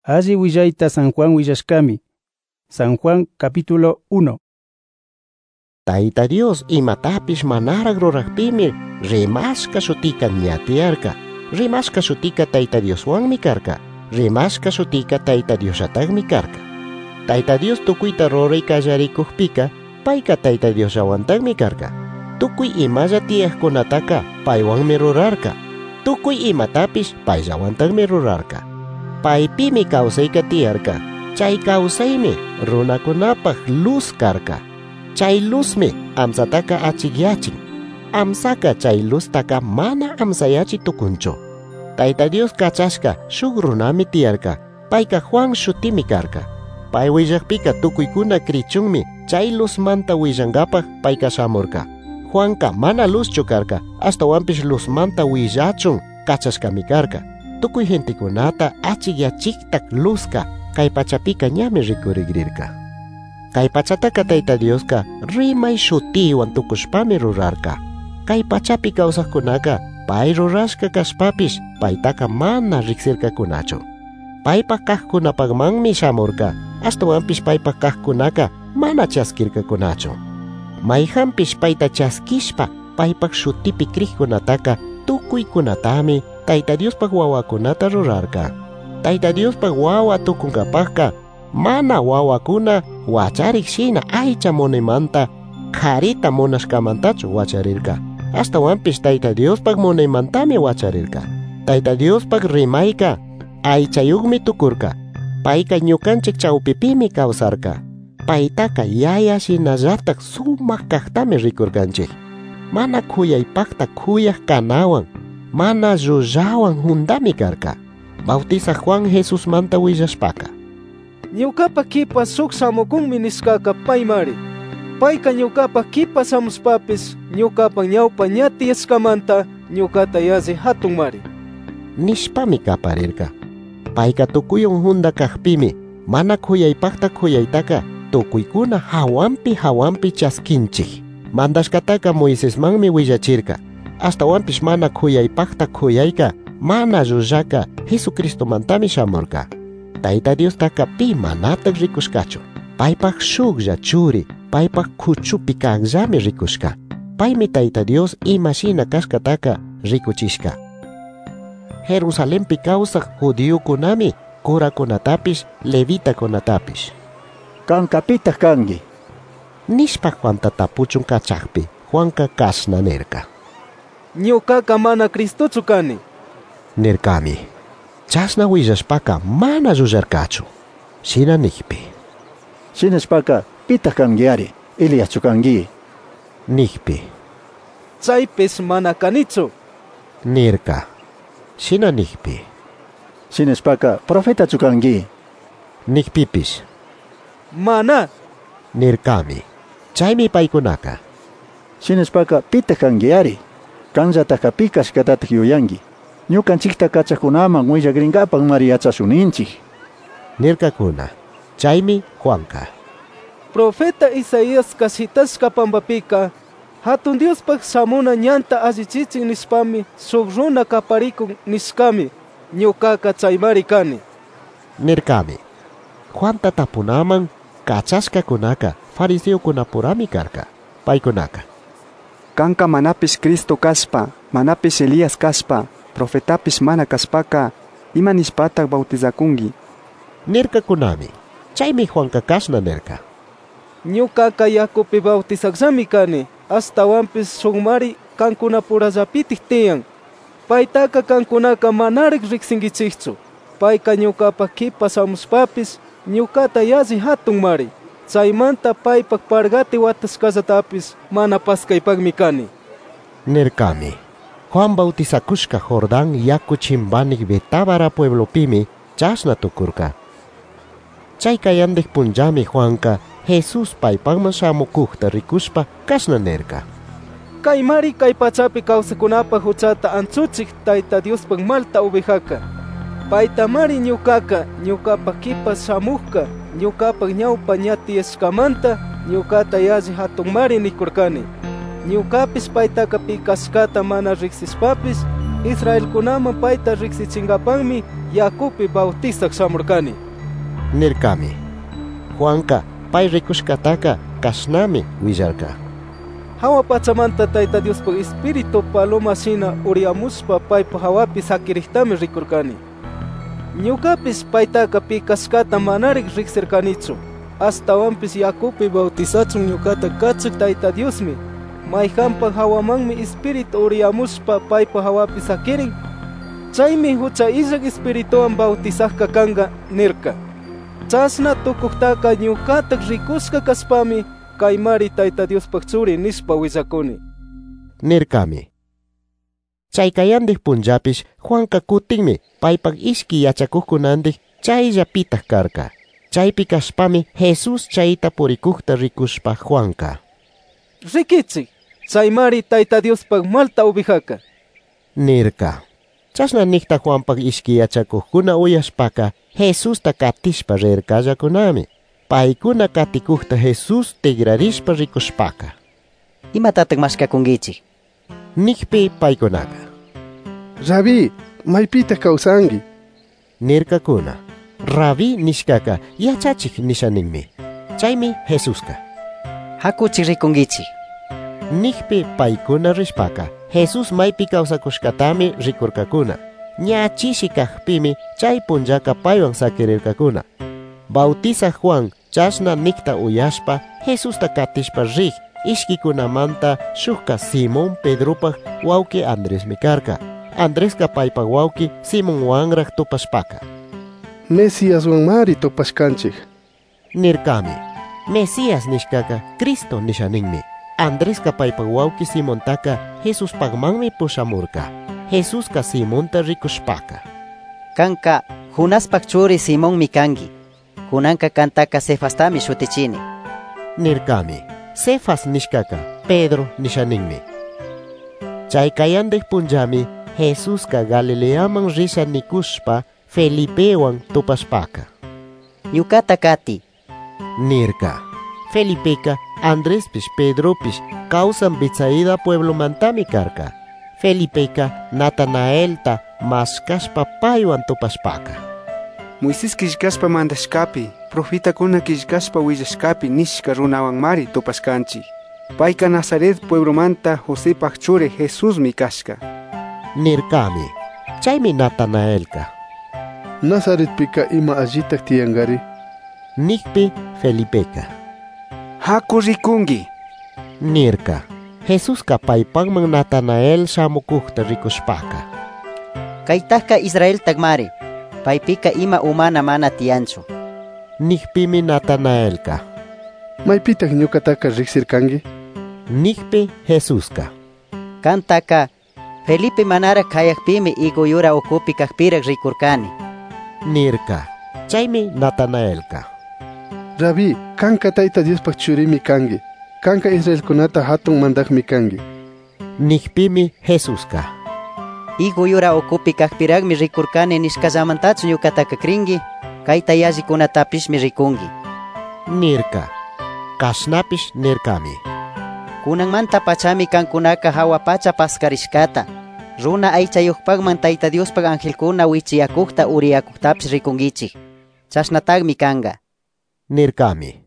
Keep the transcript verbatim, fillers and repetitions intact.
Alli willaita San Juan willashkami. San Juan capítulo uno. Tayta Dios imatapish manarag ruragpimi rimashka shutika ñatiyarka. Rimashka shutika Tayta Dioswanmi karka. Rimashka shutika Tayta Diosatagmi karka. Tayta Dios tukuyta ruray kallarikuqpika payka Tayta Diosawantagmi karka. Tukuy imalla tiyaqkunataqa paywanmi rurarka. Tukuy imatapish paysawantagmi rurarka. Paypimi kawsayka tiyarka. Chay kawsaymi runakunapaq luz karka. Chay luzmi amsataka achigyachin. Amsaka chay luztaka mana amsayachi tukunchu. Tayta Dios kachashka shuk runami tiyarka. Payka Juan shutimi karka. Pay willakpika tukuykuna krichunmi chay luzmanta willankapaq payka shamurka. Juanka mana luzchu karka ashtawanpish luzmanta willachun kachashkami karka. Tukuy gentikunata achigyachiktak luzka kay pachapika ñami rikurigrirka. Kay pachataka Tayta Dioska rimay shutiwan tukushpami rurarka. Kay pachapi kawsaqkunaka pay rurashka kashpapish paytaka mana riksirkakunachu. Paypa kaqkunapaqmanmi shamurka ashtawanpish paypa kaqkunaka mana chaskirkakunachu. Mayhanpish payta chaskishpa paypak shutipi kriqkunataka tukuykunatami Tayta Diospaq wawakunata rurarka. Tayta Diospaq wawa tukunkapaqqa mana wawakuna wacharik shina aycha munaymanta qarita munashkamantachu wacharirka. Ashtawanpish Tayta Diospaq munaymantami wacharirka. Tayta Diospaq rimayka aychayuqmi tukurka. Payka ñukanchik chawpipimi kawsarka. Paytaka yaya shinallatak sumaq kaqtami rikurkanchik. Mana khuyaypaqta khuyaq kanawan, mana llullawan hundami karka. Bautiza Juan Jesus manta willashpaka. Ñukapa kipa suk samukunmi niskaka paymari. Payka ñukapa kipa samuspapis ñukapa ñawpa ñatiyaskamanta ñukata yazi hatunmari. Nishpami kaparirka. Payka tukuyun hunda kaqpimi mana khuyaypaqta khuyaytaka tukuykuna hawampi hawampi chaskinchik. Mandashkataka Moisesmanmi willachirka. Ashtawanpish mana khuyaypaqta khuyayka mana llullaka Jesucristo mantami shamurka. Tayta Dios taka pi manatak rikushkachu. Paypak shuklla churi, paypak kuchupi kaqllami rikushka. Paymi Tayta Dios imashina kashkataka rikuchishka. Jerusalempi kawsaq judiokunami kurakunatapish levitakunatapish. Kankapitaq kanki. Nishpa Juanta tapuchun kachaqpi Juanka kashna nirka. Ñukaka mana Cristochu kani. Nirkami. Chasna willashpaka mana llullarkachu. Shina nikpi. Shinashpaka pitaq kanki ari, Eliaschu kanki. Nikpi. Chaypis mana kanichu. Nirka. Shina nikpi. Shinashpaka profetachu kanki. Nikpipis. Mana. Nirkami. Chaymi paykunaka. Shinashpaka pitaq kanki ari, kanllataka pikashkatatak yuyanki. Ñukanchikta kachakunaman willagrinkapaq mari yachashuninchik. Nirkakuna. Chaymi Juanka. Profeta Isaías kasitashka pampapika hatun Diospaq samuna ñanta allichichin nispami suk runa kaparikun niskami ñukaka chaymari kani. Nirkami. Juanta tapunaman kachashkakunaka fariseukunapurami karka. Paykunaka. Kanka manapis Cristo kaspa, manapis Elías kaspa, profetapis mana kaspaka, ima nispataq bautizakunki. Nirkakunami. Chaymi Juanka kashna nirka. Ñukaka yakupi bautizaqllami kani, ashtawanpis sukmari kankunapurallapitik tiyan. Paytaka kankunaka manarik riksinkichikchu. Payka ñukapa kipa samuspapis ñukata yazi hatunmari. Chaymanta paypak pargati watashkallatapis mana paskaypaqmi kani. Nirkami. Juan bautizakushka Jordan yaku chimbanik Betábara pueblopimi chashna tukurka. Chayka yandik punllami Juanka Jesus paypaqman shamukuqta rikushpa kashna nirka. Kay mari kay pachapi kawsakunapaq huchata anchuchik Tayta Diospaq malta ovejaka. Payta mari ñukaka ñukapa kipa shamuqka ñukapaq ñawpa ñatiyashkamanta ñukata yazi hatunmari nikurkani. Ñukapis paytaka pikashkata mana riksispapis Israel kunaman payta riksichingapanmi yakupi bautizak shamurkani. Nirkami. Juanka pay rikushkataka kashnami willarka. Hawa pachamanta Tayta Diospa espíritu paloma shina uriamushpa paypa hawapi sakirihtami rikurkani. Ñukapis paytaka pikashkata manarik riksirkanichu. Hasta wampis yakupi bautizachun ñukata kachik Tayta Diosmi. Mayhampa hawamanmi espíritu uriamushpa paypa hawapi sakirin. Chaymi hucha illak espirituwan bautizajka kanga nirka. Chashna tukuktaka ñukatak rikushka kaspami kaymari Tayta Diospak churi nishpa willakuni. Nirkami. Chaykayandih punjapish Juanka kutinmi paypak iski yachakukunandih chaylla pitah karka. Chaypi kashpami Jesus chayta purikukta rikushpa Juanka. Rikichik, chaymari Tayta Diospak malta ubijaka. Nirka. Chashna nikta Juanpak iski yachakukuna uyashpaka Jesus ta katishpa rirkallakunami. Paykuna katikukta Jesus tigrarishpa rikushpaka. Imatatak mashkakunkichik? Nikpi paykunaka. Rabi, maypita kawsanki. Nirkakuna. Rabi nishkaka yachachik nishaninmi. Chaymi Jesuska. Hakuchik rikunkichik. Nikpi paykuna rishpaka Jesus maypi kawsakushkatami rikurkakuna. Ñachishi kajpimi chay punllaka paywan sakirirkakuna. Bautiza Juan chashna nikta uyashpa Jesusta katishpa rik ishkikunamanta shukka Simón Pedropak wawki Andrés mikarka. Andreska paypak wawki Simón wanrak tupashpaka. Mesías wan mari tupashkanchik. Nirkami. Mesías nishkaka Cristo nishaninmi. Andreska paypak wawki Simontaka Jesus pagmanmi pushamurka. Jesuska Simonta rikushpaka. Kanka hunaspak churi Simón mikanki. Kunanka kantaka Cefastami shutichini. Nirkami. Cefas nishkaka Pedro nishaninmi. Chaykayandih punjami Jesuska Galileaman risha nikushpa Felipewan tupashpaka. Ñukata kati. Nirka. Felipeka Andrespish Pedropish kausan Betsaida pueblo mantami karka. Felipeka Natanaelta maskashpa paywan tupashpaka. Moisés kishkashpa mandashkapi, profita kuna kishkashpa willashkapi nishka runawan mari tupashkanchi. Payka Nazaret pueblo manta Josepak chure Jesus mi kashka. Nirkami. Chaymi Natanaelka. Nazaret pika ima allitak tiyangari. Nikpi Felipeka. Haku rikungi. Nirka. Jesus kapaypangman Natanael shamukukta rikushpaka. Kaytaka Israel tagmari. Paypika ima umana mana tianchu. Nikpimi Natanaelka. Maypitak ñukataka riksirkanki. Nikpi Jesuska. Kantaka Felipe manara kayakpimi iguyura ukupi kakpirak rikurkani. Nirka. Chaymi Natanaelka. Rabi, kanka Tayta Diospak churimi kanki. Kanka Israel kunata hatun mandakmi kanki. Nikpimi Jesuska. Iguyura ukupi kakpiragmi rikurkani nishkallamantachu ñukataka krinki. Kayta yajikunatapishmi rikunki. Nirka. Kashnapish nirkami. Kunanmanta pachami kankunaka hawa pacha paskarishkata. Runa aychayuqpakman Tayta Diospak angelkuna wichiyakukta uriyakuktapis rikunkichik. Chashnatagmi kanga. Nirkami.